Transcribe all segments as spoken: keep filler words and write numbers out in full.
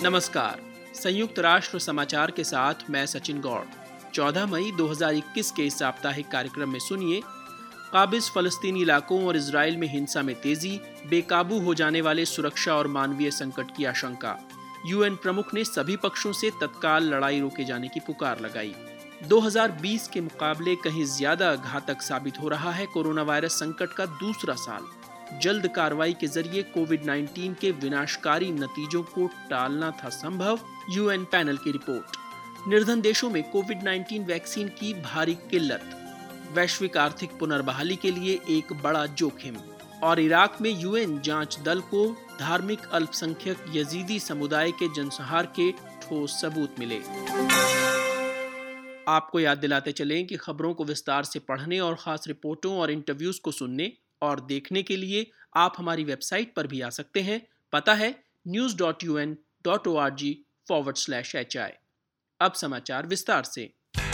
नमस्कार। संयुक्त राष्ट्र समाचार के साथ मैं सचिन गौड़। चौदह मई दो हज़ार इक्कीस के इस साप्ताहिक कार्यक्रम में सुनिए, काबिज फलस्तीनी इलाकों और इजराइल में हिंसा में तेजी, बेकाबू हो जाने वाले सुरक्षा और मानवीय संकट की आशंका। यूएन प्रमुख ने सभी पक्षों से तत्काल लड़ाई रोके जाने की पुकार लगाई। दो हज़ार बीस के मुकाबले कहीं ज्यादा घातक साबित हो रहा है कोरोना वायरस संकट का दूसरा साल। जल्द कार्रवाई के जरिए कोविड उन्नीस के विनाशकारी नतीजों को टालना था संभव, यूएन पैनल की रिपोर्ट। निर्धन देशों में कोविड उन्नीस वैक्सीन की भारी किल्लत, वैश्विक आर्थिक पुनर्बहाली के लिए एक बड़ा जोखिम, और इराक में यूएन जांच दल को धार्मिक अल्पसंख्यक यजीदी समुदाय के जनसंहार के ठोस सबूत मिले। आपको याद दिलाते चलें कि खबरों को विस्तार से पढ़ने और खास रिपोर्टों और इंटरव्यूज को सुनने और देखने के लिए आप हमारी वेबसाइट पर भी आ सकते हैं। पता है news dot U N dot O R G forward slash H I. अब समाचार विस्तार से।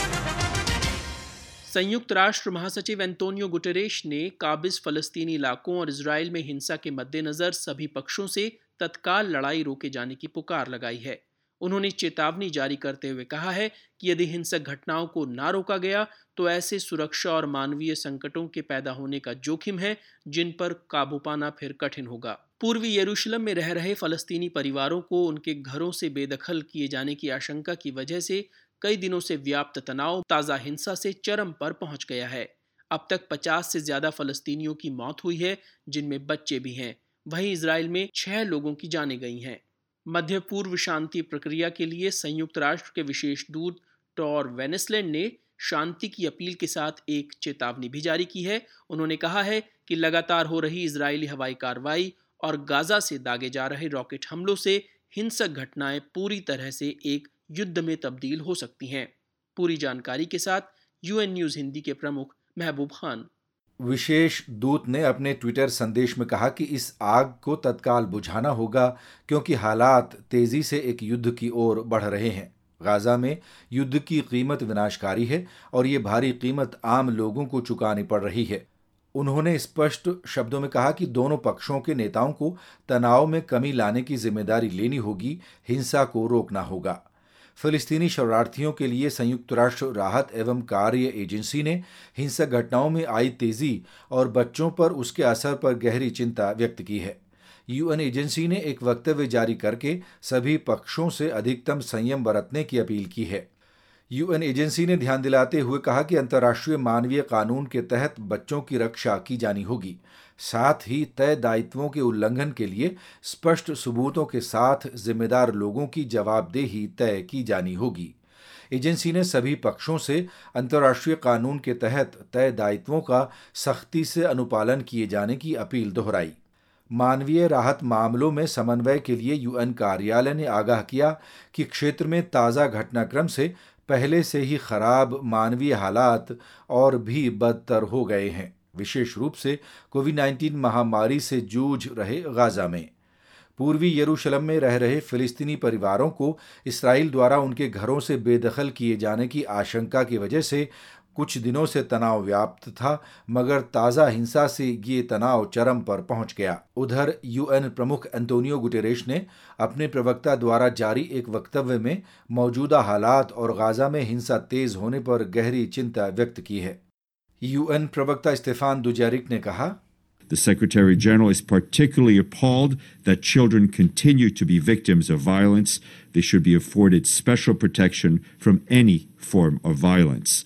संयुक्त राष्ट्र महासचिव एंटोनियो गुटेरेश ने काबिज फलस्तीनी इलाकों और इजराइल में हिंसा के मद्देनजर सभी पक्षों से तत्काल लड़ाई रोके जाने की पुकार लगाई है। उन्होंने चेतावनी जारी करते हुए कहा है कि यदि हिंसक घटनाओं को ना रोका गया तो ऐसे सुरक्षा और मानवीय संकटों के पैदा होने का जोखिम है जिन पर काबू पाना फिर कठिन होगा। पूर्वी यरूशलेम में रह रहे फलस्तीनी परिवारों को उनके घरों से बेदखल किए जाने की आशंका की वजह से कई दिनों से व्याप्त तनाव ताज़ा हिंसा से चरम पर पहुंच गया है। अब तक पचास से ज्यादा फलस्तीनियों की मौत हुई है, जिनमें बच्चे भी हैं। वहीं इजराइल में छह लोगों की जानें गई हैं। मध्य पूर्व शांति प्रक्रिया के लिए संयुक्त राष्ट्र के विशेष दूत टॉर वेनेसलैंड ने शांति की अपील के साथ एक चेतावनी भी जारी की है। उन्होंने कहा है कि लगातार हो रही इजरायली हवाई कार्रवाई और गाजा से दागे जा रहे रॉकेट हमलों से हिंसक घटनाएं पूरी तरह से एक युद्ध में तब्दील हो सकती हैं। पूरी जानकारी के साथ यूएन न्यूज़ हिंदी के प्रमुख महबूब खान। विशेष दूत ने अपने ट्विटर संदेश में कहा कि इस आग को तत्काल बुझाना होगा क्योंकि हालात तेजी से एक युद्ध की ओर बढ़ रहे हैं। गाजा में युद्ध की कीमत विनाशकारी है और ये भारी कीमत आम लोगों को चुकानी पड़ रही है। उन्होंने स्पष्ट शब्दों में कहा कि दोनों पक्षों के नेताओं को तनाव में कमी लाने की जिम्मेदारी लेनी होगी, हिंसा को रोकना होगा। फिलिस्तीनी शरणार्थियों के लिए संयुक्त राष्ट्र राहत एवं कार्य एजेंसी ने हिंसक घटनाओं में आई तेजी और बच्चों पर उसके असर पर गहरी चिंता व्यक्त की है। यूएन एजेंसी ने एक वक्तव्य जारी करके सभी पक्षों से अधिकतम संयम बरतने की अपील की है। यूएन एजेंसी ने ध्यान दिलाते हुए कहा कि अंतर्राष्ट्रीय मानवीय कानून के तहत बच्चों की रक्षा की जानी होगी, साथ ही तय दायित्वों के उल्लंघन के लिए स्पष्ट सबूतों के साथ जिम्मेदार लोगों की जवाबदेही तय की जानी होगी। एजेंसी ने सभी पक्षों से अंतर्राष्ट्रीय कानून के तहत तय दायित्वों का सख्ती से अनुपालन किए जाने की अपील दोहराई। मानवीय राहत मामलों में समन्वय के लिए यूएन कार्यालय ने आगाह किया कि क्षेत्र में ताज़ा घटनाक्रम से पहले से ही खराब मानवीय हालात और भी बदतर हो गए हैं, विशेष रूप से कोविड उन्नीस महामारी से जूझ रहे गाजा में। पूर्वी यरूशलेम में रह रहे फिलिस्तीनी परिवारों को इसराइल द्वारा उनके घरों से बेदखल किए जाने की आशंका की वजह से कुछ दिनों से तनाव व्याप्त था, मगर ताज़ा हिंसा से ये तनाव चरम पर पहुंच गया। उधर यूएन प्रमुख एंटोनियो गुटेरेश ने अपने प्रवक्ता द्वारा जारी एक वक्तव्य में मौजूदा हालात और गाजा में हिंसा तेज होने पर गहरी चिंता व्यक्त की है। यूएन प्रवक्ता स्टेफान दुजारिक ने कहा, The Secretary General is particularly appalled that children continue to be victims of violence. They should be afforded special protection from any form of violence.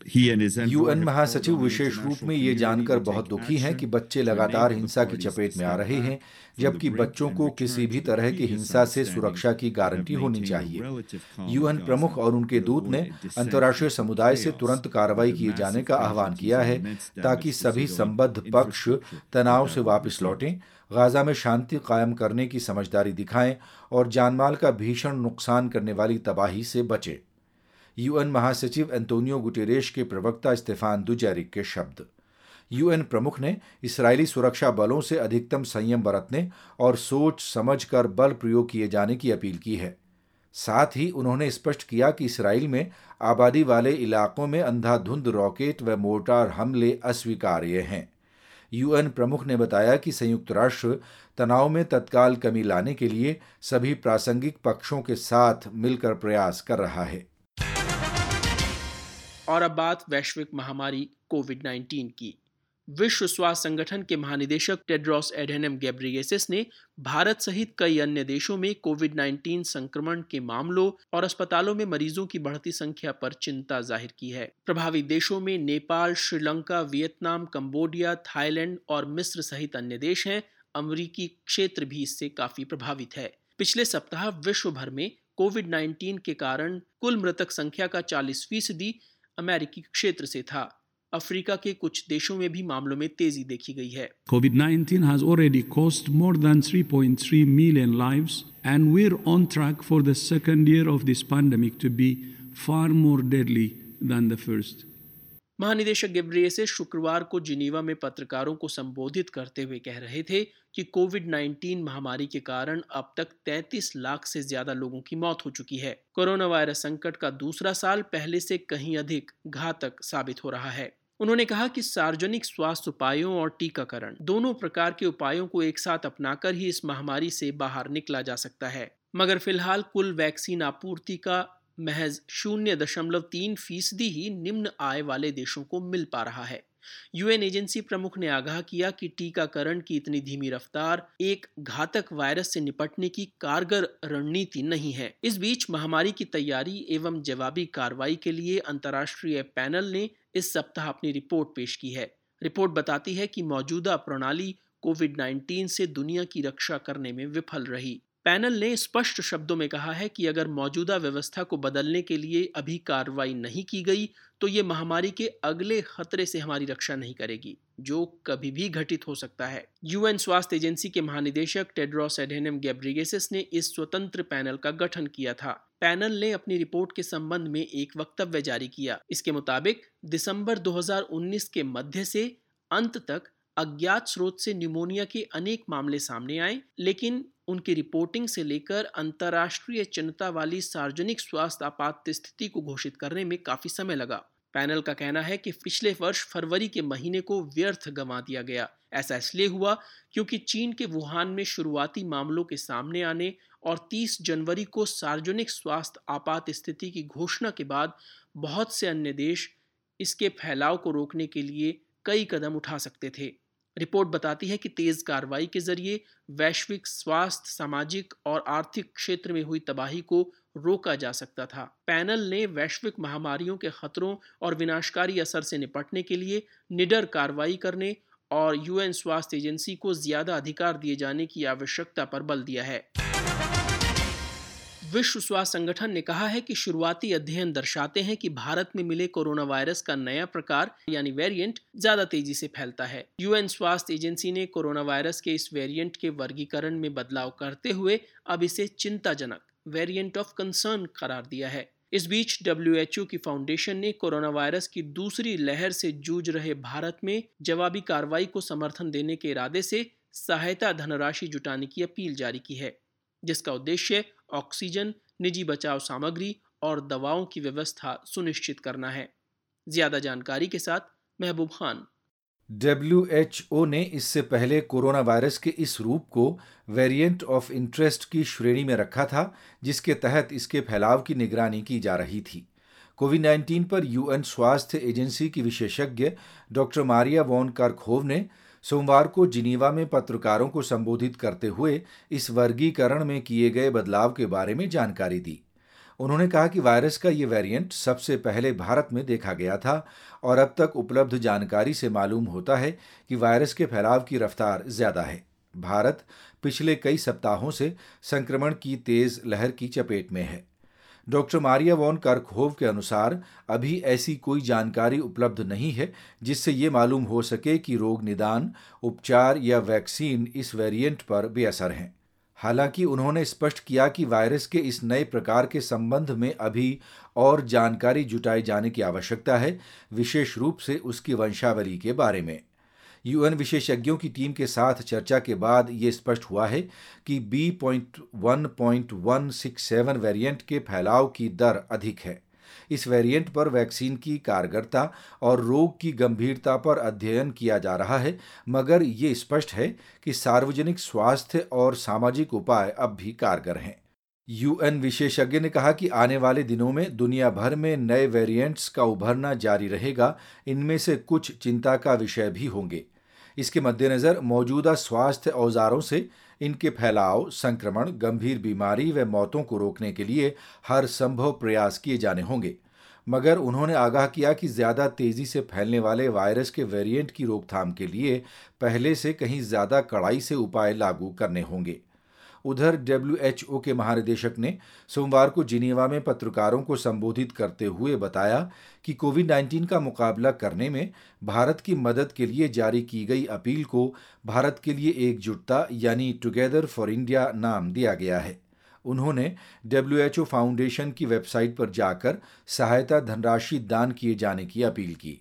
UN महासचिव विशेष रूप में ये जानकर बहुत दुखी हैं कि बच्चे लगातार हिंसा की चपेट में आ रहे हैं, जबकि बच्चों को किसी भी तरह की हिंसा से सुरक्षा की गारंटी होनी चाहिए। यूएन प्रमुख और उनके दूत ने अंतर्राष्ट्रीय समुदाय से तुरंत कार्रवाई किए जाने का आह्वान किया है ताकि सभी संबद्ध पक्ष तनाव से वापस लौटें, गाजा में शांति कायम करने की समझदारी दिखाएं और जानमाल का भीषण नुकसान करने वाली तबाही से बचें। यूएन महासचिव एंटोनियो गुटेरेश के प्रवक्ता स्टेफान दुजारिक के शब्द। यूएन प्रमुख ने इस्राएली सुरक्षा बलों से अधिकतम संयम बरतने और सोच समझकर बल प्रयोग किए जाने की अपील की है। साथ ही उन्होंने स्पष्ट किया कि इस्राएल में आबादी वाले इलाकों में अंधाधुंध रॉकेट व मोर्टार हमले अस्वीकार्य हैं। यूएन प्रमुख ने बताया कि संयुक्त राष्ट्र तनाव में तत्काल कमी लाने के लिए सभी प्रासंगिक पक्षों के साथ मिलकर प्रयास कर रहा है। और अब बात वैश्विक महामारी कोविड नाइन्टीन की। विश्व स्वास्थ्य संगठन के महानिदेशक टेड्रोस एडेनम घेब्रेयेसस ने भारत सहित कई अन्य देशों में कोविड नाइन्टीन संक्रमण के मामलों और अस्पतालों में मरीजों की बढ़ती संख्या पर चिंता जाहिर की है। प्रभावित देशों में Nepal, Sri Lanka, Vietnam, Cambodia, Thailand और मिस्र सहित अन्य देश हैं। अमेरिकी क्षेत्र भी इससे काफी प्रभावित है। पिछले सप्ताह विश्व भर में कोविड नाइन्टीन के कारण कुल मृतक संख्या का चालीस फीसदी अमेरिकी क्षेत्र से था। अफ्रीका के कुछ देशों में भी मामलों में तेजी देखी गई है। COVID nineteen has already cost more than three point three million lives and we're on track for the second year of this pandemic to be far more deadly than the first. महानिदेशक Ghebreyesus शुक्रवार को Geneva में पत्रकारों को संबोधित करते हुए कह रहे थे कि कोविड नाइन्टीन महामारी के कारण अब तक तैंतीस लाख से ज्यादा लोगों की मौत हो चुकी है। कोरोना वायरस संकट का दूसरा साल पहले से कहीं अधिक घातक साबित हो रहा है। उन्होंने कहा कि सार्वजनिक स्वास्थ्य उपायों और टीकाकरण दोनों प्रकार के उपायों को एक साथ अपनाकर ही इस महामारी से बाहर निकला जा सकता है। मगर फिलहाल कुल वैक्सीन आपूर्ति का महज शून्य दशमलव तीन फीसदी ही निम्न आय वाले देशों को मिल पा रहा है। यूएन एजेंसी प्रमुख ने आगाह किया कि टीकाकरण की इतनी धीमी रफ्तार एक घातक वायरस से निपटने की कारगर रणनीति नहीं है। इस बीच महामारी की तैयारी एवं जवाबी कार्रवाई के लिए अंतर्राष्ट्रीय पैनल ने इस सप्ताह अपनी रिपोर्ट पेश की है। रिपोर्ट बताती है कि मौजूदा प्रणाली कोविड नाइन्टीन से दुनिया की रक्षा करने में विफल रही। पैनल ने स्पष्ट शब्दों में कहा है कि अगर मौजूदा व्यवस्था को बदलने के लिए अभी कार्रवाई नहीं की गई तो ये महामारी के अगले खतरे से हमारी रक्षा नहीं करेगी, जो कभी भी घटित हो सकता है। यूएन स्वास्थ्य एजेंसी के महानिदेशक टेड्रोस एडेनम घेब्रेयेसस ने इस स्वतंत्र पैनल का गठन किया था। पैनल ने अपनी रिपोर्ट के संबंध में एक वक्तव्य जारी किया। इसके मुताबिक दिसंबर दो हज़ार उन्नीस के मध्य से अंत तक अज्ञात स्रोत से न्यूमोनिया के अनेक मामले सामने आए, लेकिन उनकी रिपोर्टिंग से लेकर अंतर्राष्ट्रीय चिंता वाली सार्वजनिक स्वास्थ्य आपात स्थिति को घोषित करने में काफी समय लगा। पैनल का कहना है कि पिछले वर्ष फरवरी के महीने को व्यर्थ गंवा दिया गया। ऐसा इसलिए हुआ क्योंकि चीन के वुहान में शुरुआती मामलों के सामने आने और तीस जनवरी को सार्वजनिक स्वास्थ्य आपात स्थिति की घोषणा के बाद बहुत से अन्य देश इसके फैलाव को रोकने के लिए कई कदम उठा सकते थे। रिपोर्ट बताती है कि तेज कार्रवाई के जरिए वैश्विक स्वास्थ्य, सामाजिक और आर्थिक क्षेत्र में हुई तबाही को रोका जा सकता था। पैनल ने वैश्विक महामारियों के खतरों और विनाशकारी असर से निपटने के लिए निडर कार्रवाई करने और यूएन स्वास्थ्य एजेंसी को ज्यादा अधिकार दिए जाने की आवश्यकता पर बल दिया है। विश्व स्वास्थ्य संगठन ने कहा है कि शुरुआती अध्ययन दर्शाते हैं कि भारत में मिले कोरोना वायरस का नया प्रकार यानी वेरिएंट ज्यादा तेजी से फैलता है। यूएन स्वास्थ्य एजेंसी ने कोरोना वायरस के इस वेरिएंट के वर्गीकरण में बदलाव करते हुए अब इसे चिंताजनक वेरिएंट ऑफ कंसर्न करार दिया है। इस बीच डब्ल्यू एच ओ की फाउंडेशन ने कोरोना वायरस की दूसरी लहर से जूझ रहे भारत में जवाबी कार्रवाई को समर्थन देने के इरादे से सहायता धनराशि जुटाने की अपील जारी की है, जिसका उद्देश्य ऑक्सीजन, निजी बचाव सामग्री और दवाओं की व्यवस्था सुनिश्चित करना है। ज्यादा जानकारी के साथ महबूब खान। डब्ल्यू एच ओ ने इससे पहले कोरोना वायरस के इस रूप को वेरिएंट ऑफ इंटरेस्ट की श्रेणी में रखा था, जिसके तहत इसके फैलाव की निगरानी की जा रही थी। कोविड नाइन्टीन पर यूएन स्वास्थ्य एजेंसी की विशेषज्ञ डॉक्टर मारिया वॉन कर्खहोव ने सोमवार को जिनीवा में पत्रकारों को संबोधित करते हुए इस वर्गीकरण में किए गए बदलाव के बारे में जानकारी दी। उन्होंने कहा कि वायरस का ये वेरिएंट सबसे पहले भारत में देखा गया था और अब तक उपलब्ध जानकारी से मालूम होता है कि वायरस के फैलाव की रफ्तार ज्यादा है। भारत पिछले कई सप्ताहों से संक्रमण की तेज लहर की चपेट में है। डॉक्टर मारिया वॉन कर्खहोव के अनुसार अभी ऐसी कोई जानकारी उपलब्ध नहीं है जिससे ये मालूम हो सके कि रोग निदान, उपचार या वैक्सीन इस वेरिएंट पर बेअसर हैं। हालांकि उन्होंने स्पष्ट किया कि वायरस के इस नए प्रकार के संबंध में अभी और जानकारी जुटाए जाने की आवश्यकता है, विशेष रूप से उसकी वंशावली के बारे में। यूएन विशेषज्ञों की टीम के साथ चर्चा के बाद ये स्पष्ट हुआ है कि B point one point one six seven variant के फैलाव की दर अधिक है। इस वेरिएंट पर वैक्सीन की कारगरता और रोग की गंभीरता पर अध्ययन किया जा रहा है, मगर ये स्पष्ट है कि सार्वजनिक स्वास्थ्य और सामाजिक उपाय अब भी कारगर हैं। यूएन विशेषज्ञ ने कहा कि आने वाले दिनों में दुनिया भर में नए वेरिएंट्स का उभरना जारी रहेगा। इनमें से कुछ चिंता का विषय भी होंगे। इसके मद्देनज़र मौजूदा स्वास्थ्य औजारों से इनके फैलाव, संक्रमण, गंभीर बीमारी व मौतों को रोकने के लिए हर संभव प्रयास किए जाने होंगे। मगर उन्होंने आगाह किया कि ज़्यादा तेज़ी से फैलने वाले वायरस के वेरिएंट की रोकथाम के लिए पहले से कहीं ज़्यादा कड़ाई से उपाय लागू करने होंगे। उधर डब्ल्यू एच ओ के महानिदेशक ने सोमवार को जिनेवा में पत्रकारों को संबोधित करते हुए बताया कि कोविड नाइन्टीन का मुकाबला करने में भारत की मदद के लिए जारी की गई अपील को भारत के लिए एकजुटता यानी टुगेदर फॉर इंडिया नाम दिया गया है। उन्होंने डब्ल्यू एच ओ फाउंडेशन की वेबसाइट पर जाकर सहायता धनराशि दान किए जाने की अपील की।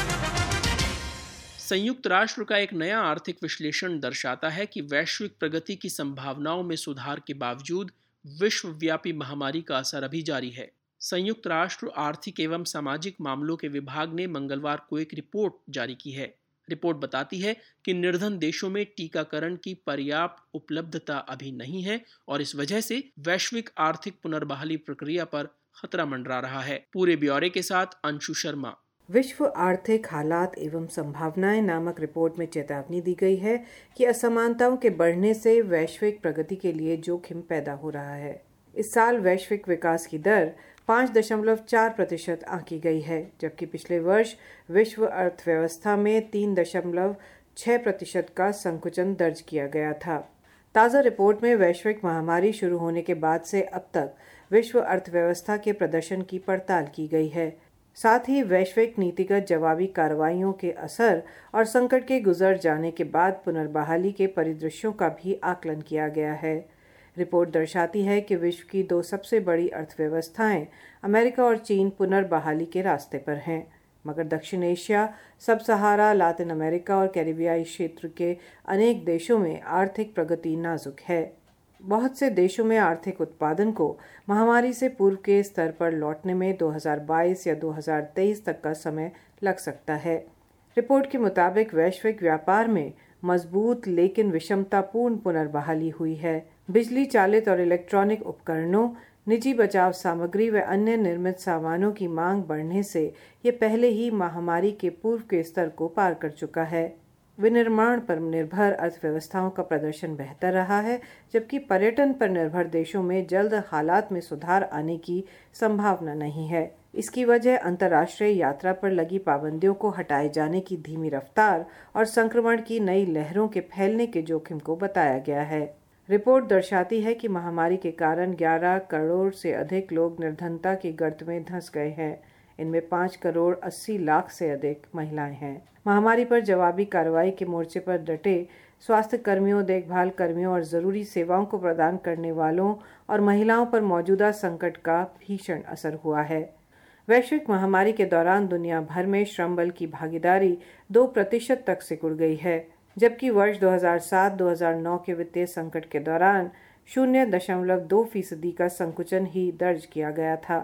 संयुक्त राष्ट्र का एक नया आर्थिक विश्लेषण दर्शाता है कि वैश्विक प्रगति की संभावनाओं में सुधार के बावजूद विश्वव्यापी महामारी का असर अभी जारी है। संयुक्त राष्ट्र आर्थिक एवं सामाजिक मामलों के विभाग ने मंगलवार को एक रिपोर्ट जारी की है। रिपोर्ट बताती है कि निर्धन देशों में टीकाकरण की पर्याप्त उपलब्धता अभी नहीं है और इस वजह से वैश्विक आर्थिक पुनर्बहाली प्रक्रिया पर खतरा मंडरा रहा है। पूरे ब्यौरे के साथ अंशु शर्मा। विश्व आर्थिक हालात एवं संभावनाएं नामक रिपोर्ट में चेतावनी दी गई है कि असमानताओं के बढ़ने से वैश्विक प्रगति के लिए जोखिम पैदा हो रहा है। इस साल वैश्विक विकास की दर पाँच दशमलव चार प्रतिशत आंकी गई है, जबकि पिछले वर्ष विश्व अर्थव्यवस्था में तीन दशमलव छह प्रतिशत का संकुचन दर्ज किया गया था। ताज़ा रिपोर्ट में वैश्विक महामारी शुरू होने के बाद से अब तक विश्व अर्थव्यवस्था के प्रदर्शन की पड़ताल की गई है। साथ ही वैश्विक नीतिगत जवाबी कार्रवाइयों के असर और संकट के गुजर जाने के बाद पुनर्बहाली के परिदृश्यों का भी आकलन किया गया है। रिपोर्ट दर्शाती है कि विश्व की दो सबसे बड़ी अर्थव्यवस्थाएं अमेरिका और चीन पुनर्बहाली के रास्ते पर हैं, मगर दक्षिण एशिया, सब सहारा, लातिन अमेरिका और कैरिबियाई क्षेत्र के अनेक देशों में आर्थिक प्रगति नाजुक है। बहुत से देशों में आर्थिक उत्पादन को महामारी से पूर्व के स्तर पर लौटने में दो हज़ार बाईस या दो हज़ार तेईस तक का समय लग सकता है। रिपोर्ट के मुताबिक वैश्विक व्यापार में मजबूत लेकिन विषमतापूर्ण पुनर्बहाली हुई है। बिजली चालित और इलेक्ट्रॉनिक उपकरणों, निजी बचाव सामग्री व अन्य निर्मित सामानों की मांग बढ़ने से ये पहले ही महामारी के पूर्व के स्तर को पार कर चुका है। विनिर्माण पर निर्भर अर्थव्यवस्थाओं का प्रदर्शन बेहतर रहा है, जबकि पर्यटन पर निर्भर देशों में जल्द हालात में सुधार आने की संभावना नहीं है। इसकी वजह अंतर्राष्ट्रीय यात्रा पर लगी पाबंदियों को हटाए जाने की धीमी रफ्तार और संक्रमण की नई लहरों के फैलने के जोखिम को बताया गया है। रिपोर्ट दर्शाती है कि महामारी के कारण ग्यारह करोड़ से अधिक लोग निर्धनता की गर्त में धंस गए हैं। इनमें पाँच करोड़ अस्सी लाख से अधिक महिलाएं हैं। महामारी पर जवाबी कार्रवाई के मोर्चे पर डटे स्वास्थ्य कर्मियों, देखभाल कर्मियों और ज़रूरी सेवाओं को प्रदान करने वालों और महिलाओं पर मौजूदा संकट का भीषण असर हुआ है। वैश्विक महामारी के दौरान दुनिया भर में श्रम बल की भागीदारी दो प्रतिशत तक सिकुड़ गई है, जबकि वर्ष दो हज़ार सात दो हज़ार नौ के वित्तीय संकट के दौरान शून्य दशमलव दो फीसदी का संकुचन ही दर्ज किया गया था।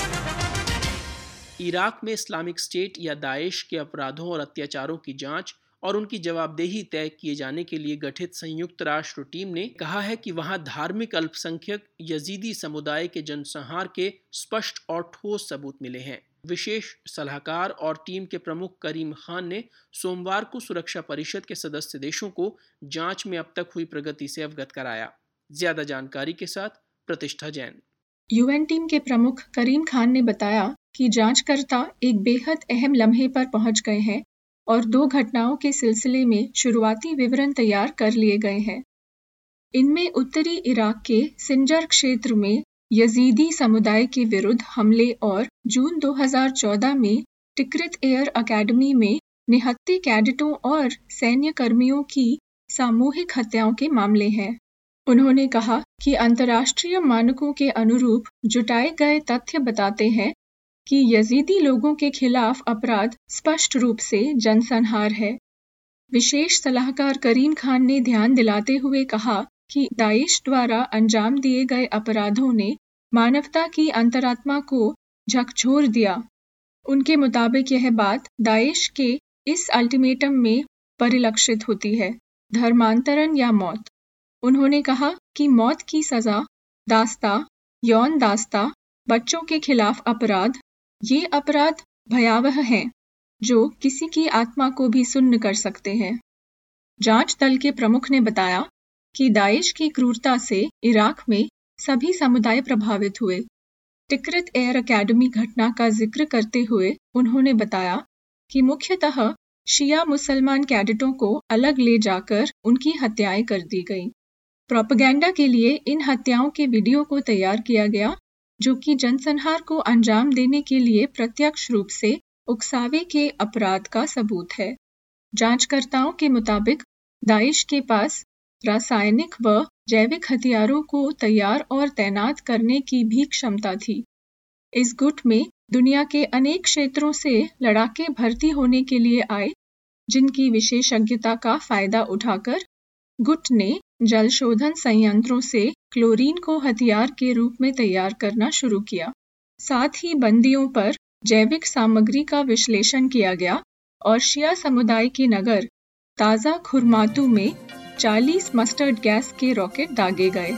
इराक में इस्लामिक स्टेट या दाइश के अपराधों और अत्याचारों की जांच और उनकी जवाबदेही तय किए जाने के लिए गठित संयुक्त राष्ट्र टीम ने कहा है कि वहां धार्मिक अल्पसंख्यक यजीदी समुदाय के जनसंहार के स्पष्ट और ठोस सबूत मिले हैं। विशेष सलाहकार और टीम के प्रमुख करीम खान ने सोमवार को सुरक्षा परिषद के सदस्य देशों को जांच में अब तक हुई प्रगति से अवगत कराया। ज्यादा जानकारी के साथ प्रतिष्ठा जैन। यूएन टीम के प्रमुख करीम खान ने बताया कि जांचकर्ता एक बेहद अहम लम्हे पर पहुंच गए हैं और दो घटनाओं के सिलसिले में शुरुआती विवरण तैयार कर लिए गए हैं। इनमें उत्तरी इराक के सिंजर क्षेत्र में यजीदी समुदाय के विरुद्ध हमले और जून दो हज़ार चौदह में टिक्रित एयर अकेडमी में निहत्थे कैडेटों और सैन्य कर्मियों की सामूहिक हत्याओं के मामले हैं। उन्होंने कहा कि अंतर्राष्ट्रीय मानकों के अनुरूप जुटाए गए तथ्य बताते हैं कि यजीदी लोगों के खिलाफ अपराध स्पष्ट रूप से जनसंहार है। विशेष सलाहकार करीम खान ने ध्यान दिलाते हुए कहा कि दाइश द्वारा अंजाम दिए गए अपराधों ने मानवता की अंतरात्मा को झकझोर दिया। उनके मुताबिक यह बात दाइश के इस अल्टीमेटम में परिलक्षित होती है, धर्मांतरण या मौत। उन्होंने कहा कि मौत की सजा, दास्ता, यौन दास्ता, बच्चों के खिलाफ अपराध, ये अपराध भयावह हैं जो किसी की आत्मा को भी सुन्न कर सकते हैं। जांच दल के प्रमुख ने बताया कि दाइश की क्रूरता से इराक में सभी समुदाय प्रभावित हुए। टिकरित एयर अकेडमी घटना का जिक्र करते हुए उन्होंने बताया कि मुख्यतः शिया मुसलमान कैडेटों को अलग ले जाकर उनकी हत्याएं कर दी गईं। प्रोपेगेंडा के लिए इन हत्याओं के वीडियो को तैयार किया गया, जो कि जनसंहार को अंजाम देने के लिए प्रत्यक्ष रूप से उकसावे के अपराध का सबूत है। जांचकर्ताओं के मुताबिक दाइश के पास रासायनिक व जैविक हथियारों को तैयार और तैनात करने की भी क्षमता थी। इस गुट में दुनिया के अनेक क्षेत्रों से लड़ाके भर्ती होने के लिए आए, जिनकी विशेषज्ञता का फायदा उठाकर गुट ने जल शोधन संयंत्रों से क्लोरीन को हथियार के रूप में तैयार करना शुरू किया। साथ ही बंदियों पर जैविक सामग्री का विश्लेषण किया गया और शिया समुदाय के नगर ताज़ा खुरमातू में चालीस मस्टर्ड गैस के रॉकेट दागे गए।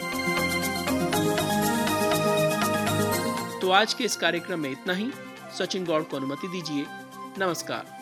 तो आज के इस कार्यक्रम में इतना ही। सचिन गौड़ को अनुमति दीजिए। नमस्कार।